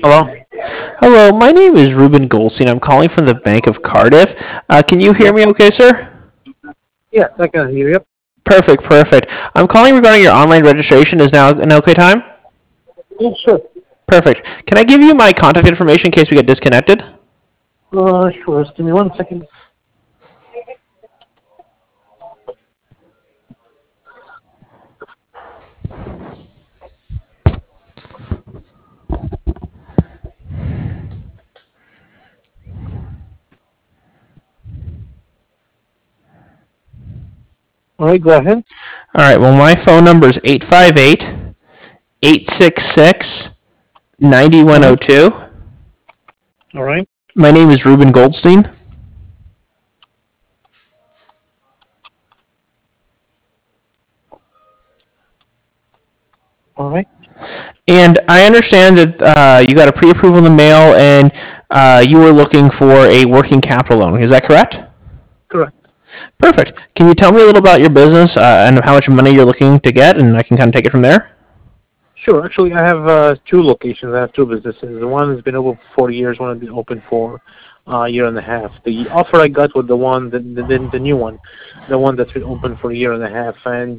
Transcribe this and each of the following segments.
Hello? Hello, my name is Ruben Goldstein. I'm calling from the Bank of Cardiff. Can you hear Yep. me okay, sir? Yes, I can hear you. Perfect, perfect. I'm calling regarding your online registration. Is now an okay time? Yeah, sure. Perfect. Can I give you my contact information in case we get disconnected? Sure. Just give me 1 second. All right, go ahead. All right, well, my phone number is 858-866-9102. Uh-huh. All right. My name is Ruben Goldstein. All right. And I understand that you got a pre-approval in the mail and you were looking for a working capital loan. Is that correct? Correct. Perfect. Can you tell me a little about your business and how much money you're looking to get, and I can kind of take it from there? Sure. Actually, I have two locations. I have two businesses. One has been open for 40 years. One has been open for a year and a half. The offer I got with the new one, the one that's been open for a year and a half, and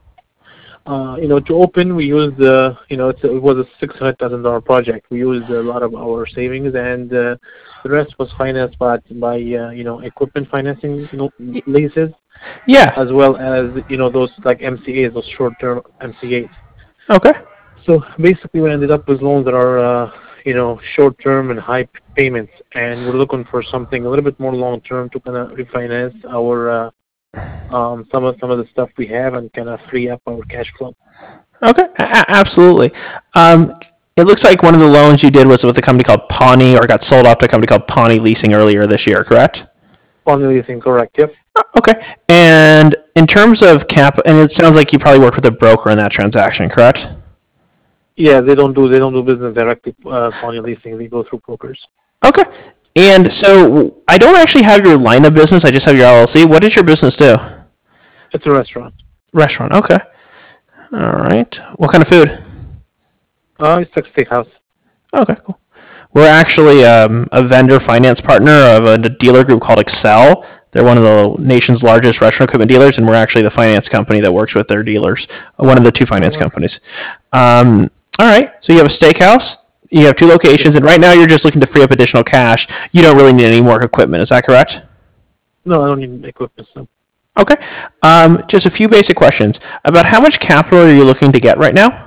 to open, we used, it was a $600,000 project. We used a lot of our savings, and the rest was financed by equipment financing, leases, Yeah. as well as, those like MCAs, those short-term MCAs. Okay. So basically, we ended up with loans that are, short-term and high payments, and we're looking for something a little bit more long-term to kind of refinance our some of the stuff we have and kind of free up our cash flow. Okay. Absolutely. Um, it looks like one of the loans you did was with a company called Pawnee, or got sold off to a company called Pawnee Leasing earlier this year, correct? Only leasing, correct? Yep. Okay. And in terms of and it sounds like you probably worked with a broker in that transaction, correct? Yeah, they don't do business directly on your leasing. They go through brokers. Okay. And so I don't actually have your line of business. I just have your LLC. What does your business do? It's a restaurant. Restaurant. Okay. All right. What kind of food? It's like steakhouse. Okay, cool. We're actually a vendor finance partner of a dealer group called Excel. They're one of the nation's largest restaurant equipment dealers, and we're actually the finance company that works with their dealers. One of the two Oh finance wow. companies. All right. So you have a steakhouse. You have two Yes. locations, and right now you're just looking to free up additional cash. You don't really need any more equipment. Is that correct? No, I don't need equipment. So. Okay. Just a few basic questions. About how much capital are you looking to get right now?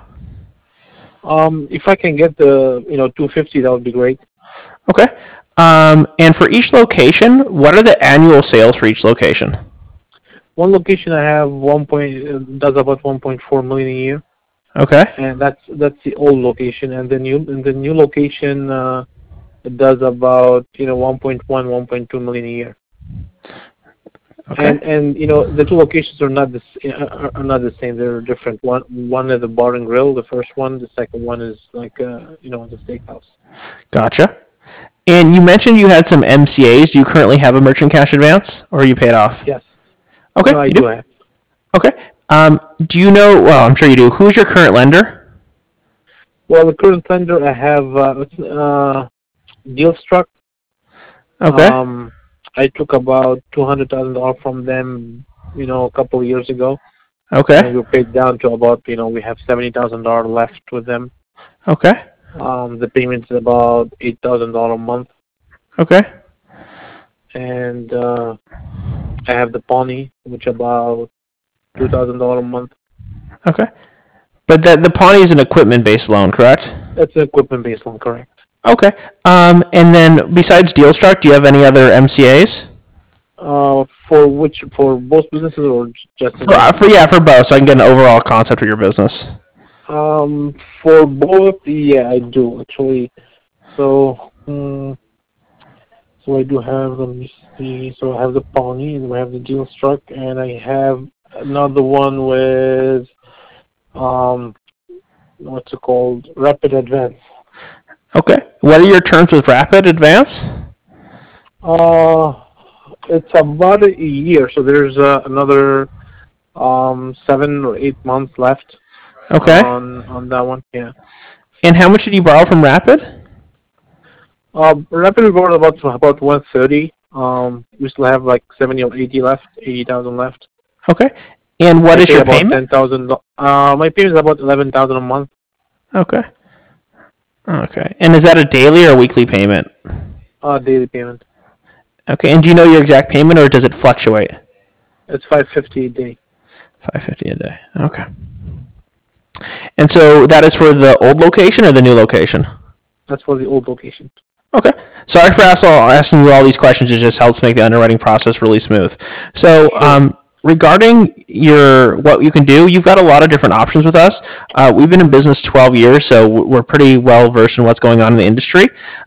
If I can get the 250, that would be great. Okay. And for each location, what are the annual sales for each location? One location I have does about 1.4 million a year, Okay. and that's the old location, and the new location it does about 1.1, 1.2 million a year. Okay. And the two locations are not the same. They're different. One is a bar and grill. The first one. The second one is like the steakhouse. Gotcha. And you mentioned you had some MCAs. Do you currently have a merchant cash advance, or are you paid off? Yes. Okay, No, I you do do. have. Okay. Do you know? Well, I'm sure you do. Who's your current lender? Well, the current lender I have Dealstruck. Okay. Um, I took about $200,000 from them, a couple of years ago, and Okay. we're paid down to about we have $70,000 left with them. Okay. The payment's about $8,000 a month, Okay. and I have the Pawnee, which about $2,000 a month. Okay. But the Pawnee is an equipment-based loan, correct? That's an equipment-based loan, correct? Okay. And then besides Dealstruck, do you have any other MCAs? For both businesses or just in For restaurant? yeah, for both, so I can get an overall concept of your business. For both, yeah, I do actually. So, so I do have. Let me see. So I have the Pawnee, and I have the Dealstruck, and I have another one with um, what's it called? Rapid Advance. Okay. What are your terms with Rapid Advance? Uh, it's about a year, so there's another 7 or 8 months left Okay. on that one. Yeah. And how much did you borrow from Rapid? Rapid reward about 130. We still have like 70 or 80 left, 80,000 left. Okay. And what I is pay your about payment? 10,000. My payment is about 11,000 a month. Okay. Okay. And is that a daily or weekly payment? Daily payment. Okay. And do you know your exact payment, or does it fluctuate? It's 550 a day. 550 a day. Okay. And so that is for the old location or the new location? That's for the old location. Okay. Sorry for asking you all these questions. It just helps make the underwriting process really smooth. So, Sure. regarding your what you can do, you've got a lot of different options with us. We've been in business 12 years, so we're pretty well versed in what's going on in the industry.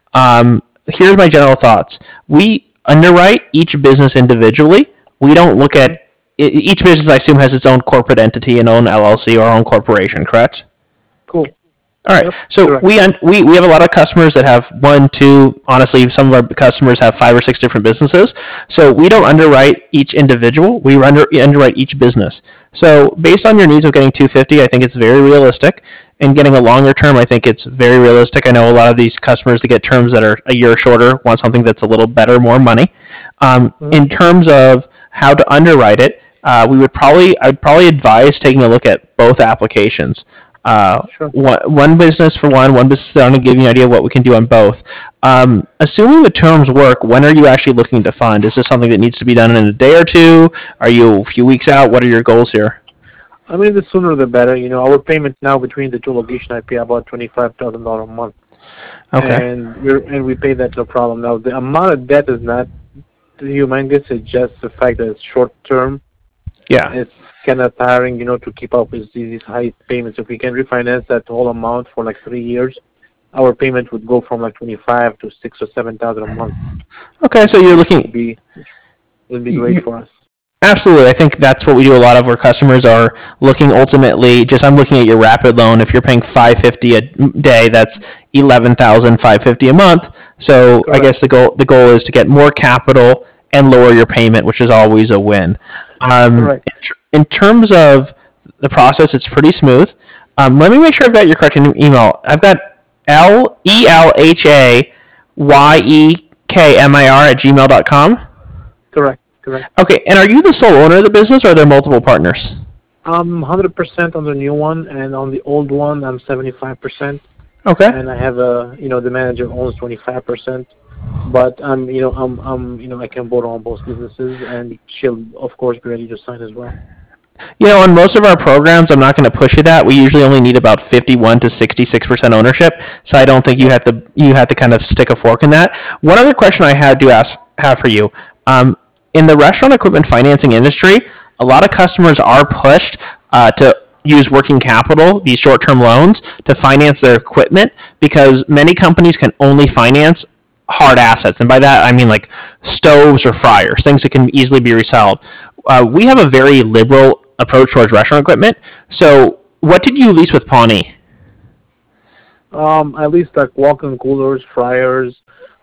Here's my general thoughts. We underwrite each business individually. We don't look Mm-hmm. at each business. I assume has its own corporate entity and own LLC or own corporation. Correct? Cool. All right. Yep. So Correct. we have a lot of customers that have one, two. Honestly, some of our customers have 5 or 6 different businesses. So we don't underwrite each individual. We underwrite each business. So based on your needs of getting 250, I think it's very realistic. And getting a longer term, I think it's very realistic. I know a lot of these customers that get terms that are a year shorter want something that's a little better, more money. Mm-hmm. In terms of how to underwrite it, I'd probably advise taking a look at both applications. Sure. One business for one business for the other, and give you an idea of what we can do on both. Assuming the terms work, when are you actually looking to fund? Is this something that needs to be done in a day or two? Are you a few weeks out? What are your goals here? I mean, the sooner the better. You know, our payment now between the two locations, I pay about $25,000 a month, Okay. and we pay that no problem. Now, the amount of debt is not humongous. It's just the fact that it's short term. Yeah. It's kind of tiring, you know, to keep up with these high payments. If we can refinance that whole amount for like 3 years, our payment would go from like 25 to 6 or 7 thousand a month. Okay. So you're Would looking. be great for us. Absolutely. I think that's what we do a lot of where customers are looking ultimately just I'm looking at your rapid loan. If you're paying 550 a day, that's 11,550 a month. So I Correct. guess the goal is to get more capital and lower your payment, which is always a win. Correct. In terms of the process, it's pretty smooth. Let me make sure I've got your correct email. I've got LELHAYEKMIR@gmail.com. Correct. Correct. Okay, and are you the sole owner of the business, or are there multiple partners? I'm 100% on the new one, and on the old one, I'm 75%. Okay. And I have the manager owns 25%. But I can vote on both businesses, and she'll of course be ready to sign as well. On most of our programs, I'm not going to push you that. We usually only need about 51 to 66% ownership, so I don't think you have to kind of stick a fork in that. One other question I have for you. In the restaurant equipment financing industry, a lot of customers are pushed to use working capital, these short-term loans, to finance their equipment because many companies can only finance hard assets, and by that I mean like stoves or fryers, things that can easily be resold. We have a very liberal approach towards restaurant equipment. So, what did you lease with Pawnee? At least like walk-in coolers, fryers,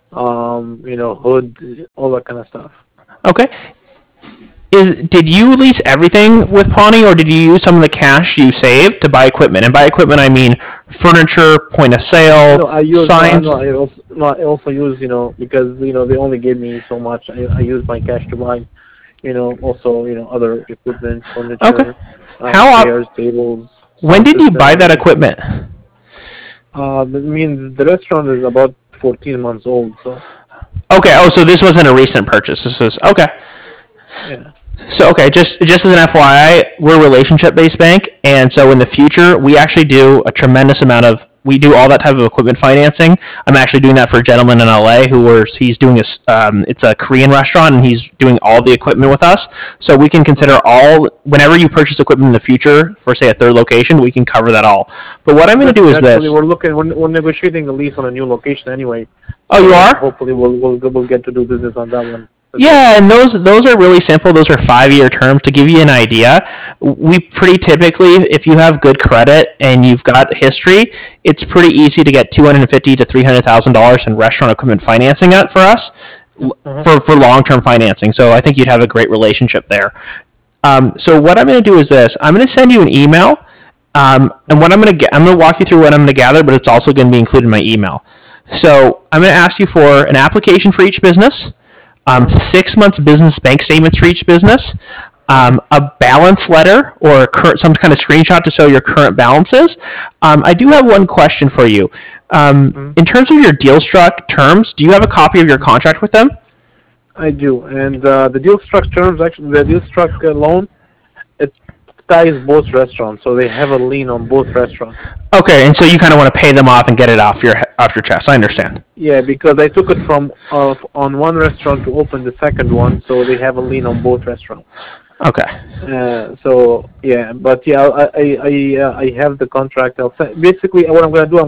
hood, all that kind of stuff. Okay. Did you lease everything with Pawnee, or did you use some of the cash you saved to buy equipment? And by equipment, I mean furniture, point of sale, No, I use signs. I also use because they only give me so much. I use my cash to buy also other equipment, Okay. furniture, How? chairs, tables, When sound did you system, buy that everything. equipment? I mean, the restaurant is about 14 months old, so Okay. Oh, so this wasn't a recent purchase. This was okay. yeah. So okay, just as an FYI, we're a relationship based bank, and so in the future we actually do a tremendous amount of we do all that type of equipment financing. I'm actually doing that for a gentleman in LA he's doing it's a Korean restaurant and he's doing all the equipment with us. So we can consider all whenever you purchase equipment in the future for say a third location, we can cover that all. But what I'm going to do is Actually, this. we're negotiating a lease on a new location anyway. Oh, you So are? hopefully we'll get to do business on that one as well. Yeah, and those are really simple. Those are 5-year terms. To give you an idea, we pretty typically, if you have good credit and you've got history, it's pretty easy to get $250 to $300,000 in restaurant equipment financing out for us Uh-huh. for long term financing. So I think you'd have a great relationship there. So what I'm going to do is this: I'm going to send you an email, and what I'm going to walk you through what I'm going to gather, but it's also going to be included in my email. So I'm going to ask you for an application for each business, 6 months business bank statements for each business, a balance letter or some kind of screenshot to show your current balances. I do have one question for you. In terms of your deal struck terms, do you have a copy of your contract with them? I do, and the deal struck terms, actually, the deal struck loan, it ties both restaurants, so they have a lien on both restaurants. Okay, and so you kind of want to pay them off and get it off your chest. I understand. Yeah, because I took it from on one restaurant to open the second one, so they have a lien on both restaurants. Okay. So yeah, but yeah, I have the contract. Basically, what I'm gonna do,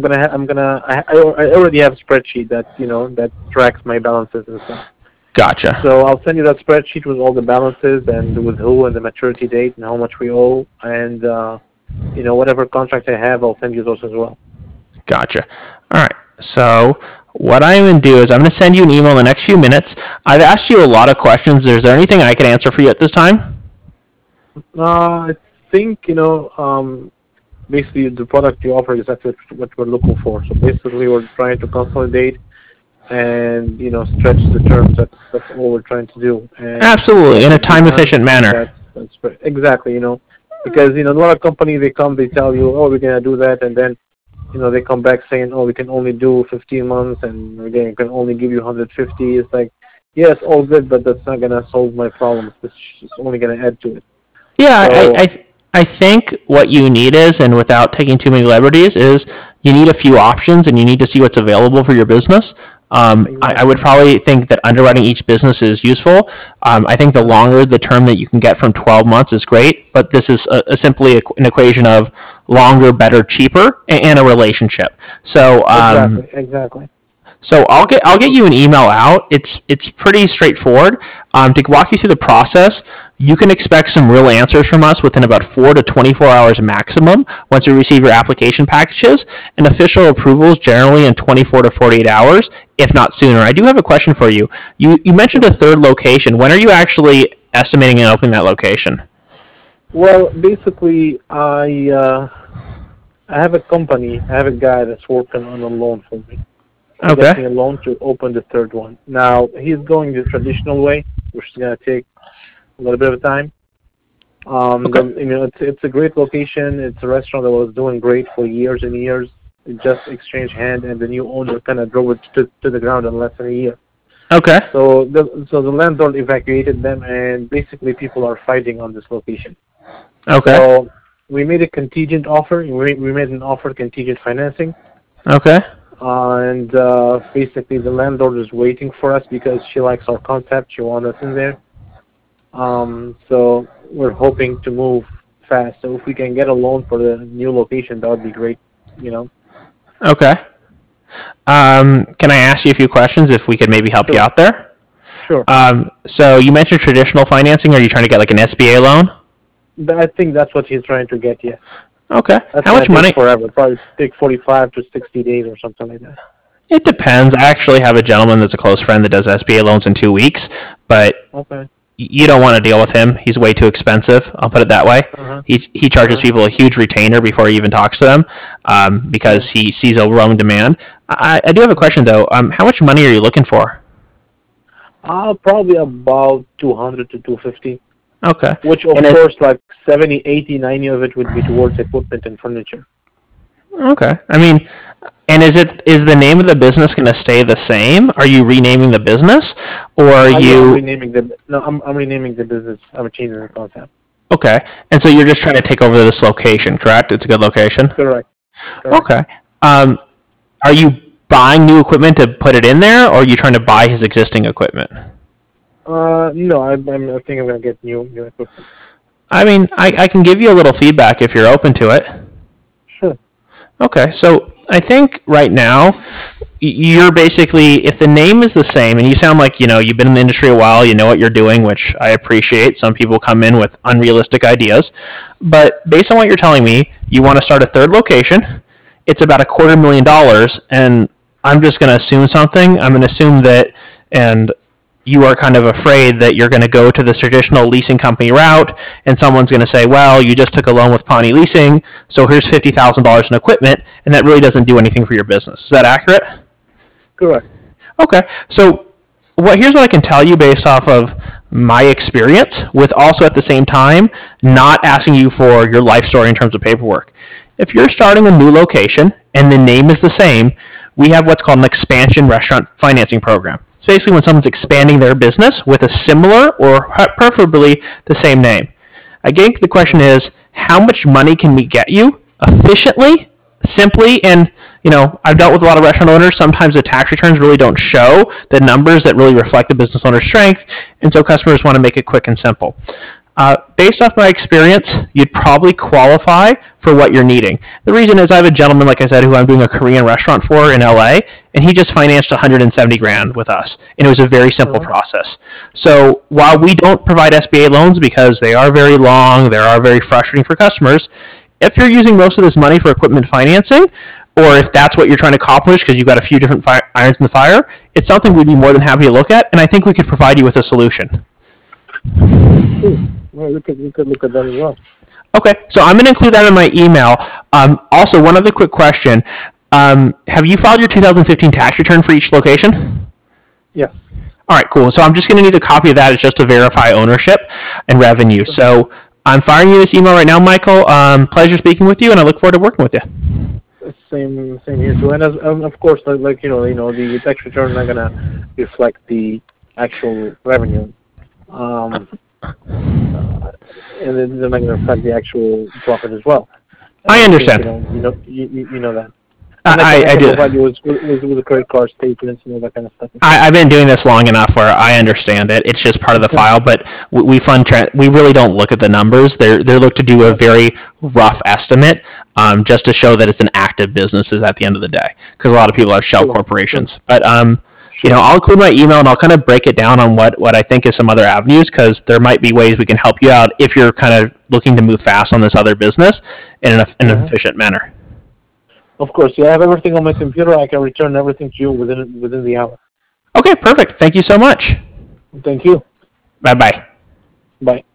I already have a spreadsheet that that tracks my balances and stuff. Gotcha. So I'll send you that spreadsheet with all the balances and with who and the maturity date and how much we owe, and whatever contract I have, I'll send you those as well. Gotcha. All right. So what I'm going to do is I'm going to send you an email in the next few minutes. I've asked you a lot of questions. Is there anything I can answer for you at this time? I think basically the product you offer is exactly what we're looking for. So basically, we're trying to consolidate and stretch the terms. That's all we're trying to do. And absolutely, in a time-efficient manner. That's right. Exactly. Because a lot of companies, they tell you, oh, we're gonna do that, and then they come back saying, oh, we can only do 15 months, and again, we can only give you 150. It's like, yes, all good, but that's not gonna solve my problems. It's only gonna add to it. Yeah, so, I think what you need is, and without taking too many liberties, is you need a few options and you need to see what's available for your business. Exactly. I would probably think that underwriting each business is useful. I think the longer the term that you can get from 12 months is great, but this is simply an equation of longer, better, cheaper, and a relationship. So exactly. So I'll get you an email out. It's pretty straightforward. To walk you through the process, you can expect some real answers from us within about 4 to 24 hours maximum once you receive your application packages, and official approvals generally in 24 to 48 hours, if not sooner. I do have a question for you. You mentioned a third location. When are you actually estimating and opening that location? Well, basically, I have a company. I have a guy that's working on a loan for me. Okay. Getting a loan to open the third one. Now, he's going the traditional way, which is going to take a little bit of time. Okay. It's a great location. It's a restaurant that was doing great for years and years. It just exchanged hands, and the new owner kind of drove it to the ground in less than a year. Okay. So the landlord evacuated them, and basically people are fighting on this location. Okay. So we made a contingent offer. We made an offer contingent financing. Okay. And basically the landlord is waiting for us because she likes our concept. She wants us in there. So we're hoping to move fast. So if we can get a loan for the new location, that would be great. Okay. Can I ask you a few questions if we could maybe help you out there? Sure. So you mentioned traditional financing. Are you trying to get like an SBA loan? I think that's what he's trying to get, yeah. Okay. That's how much money? Forever. Probably take 45 to 60 days or something like that. It depends. I actually have a gentleman that's a close friend that does SBA loans in 2 weeks, but okay. You don't want to deal with him. He's way too expensive. I'll put it that way. Uh-huh. He charges people a huge retainer before he even talks to them because he sees a growing demand. I do have a question, though. How much money are you looking for? Probably about 200 to 250. Okay. Which, of course, like 70, 80, 90 of it would be towards equipment and furniture. Okay. I mean, and is the name of the business going to stay the same? Are you renaming the business, or are you? I'm renaming the business. I'm changing the concept. Okay. And so you're just trying to take over this location, correct? It's a good location. Correct. Okay. Are you buying new equipment to put it in there, or are you trying to buy his existing equipment? No, I think I'm going to get new equipment. I mean, I can give you a little feedback if you're open to it. Sure. Okay, so I think right now you're basically, if the name is the same, and you sound like, you've been in the industry a while, you know what you're doing, which I appreciate. Some people come in with unrealistic ideas. But based on what you're telling me, you want to start a third location. It's about $250,000, and I'm just going to assume something. I'm going to assume that, and you are kind of afraid that you're going to go to the traditional leasing company route, and someone's going to say, well, you just took a loan with Pawnee Leasing, so here's $50,000 in equipment, and that really doesn't do anything for your business. Is that accurate? Correct. Okay. So here's what I can tell you based off of my experience with also at the same time not asking you for your life story in terms of paperwork. If you're starting a new location and the name is the same, we have what's called an expansion restaurant financing program. It's basically when someone's expanding their business with a similar or preferably the same name. Again, the question is, how much money can we get you efficiently, simply, and I've dealt with a lot of restaurant owners. Sometimes the tax returns really don't show the numbers that really reflect the business owner's strength, and so customers want to make it quick and simple. Based off my experience, you'd probably qualify for what you're needing. The reason is I have a gentleman, like I said, who I'm doing a Korean restaurant for in LA, and he just financed 170 grand with us, and it was a very simple process. So while we don't provide SBA loans because they are very long, they are very frustrating for customers, if you're using most of this money for equipment financing, or if that's what you're trying to accomplish because you've got a few different irons in the fire, it's something we'd be more than happy to look at, and I think we could provide you with a solution. Well, we could look at that as well. Okay, so I'm going to include that in my email. Also, one other quick question. Have you filed your 2015 tax return for each location? Yes. All right, cool. So I'm just going to need a copy of that. It's just to verify ownership and revenue. So I'm firing you this email right now, Michael. Pleasure speaking with you, and I look forward to working with you. Same here too. And of course, the tax return is not going to reflect the actual revenue. And then they're not going to affect the actual profit as well. I understand. You know that. I do. Provide you with the credit card statements and all that kind of stuff. I've been doing this long enough where I understand it. It's just part of the file, but we really don't look at the numbers. They're looked to do a very rough estimate, just to show that it's an active business at the end of the day, because a lot of people have shell corporations. But I'll include my email and I'll kind of break it down on what I think is some other avenues, because there might be ways we can help you out if you're kind of looking to move fast on this other business in an efficient manner. Of course, I have everything on my computer. I can return everything to you within the hour. Okay, perfect. Thank you so much. Thank you. Bye-bye. Bye.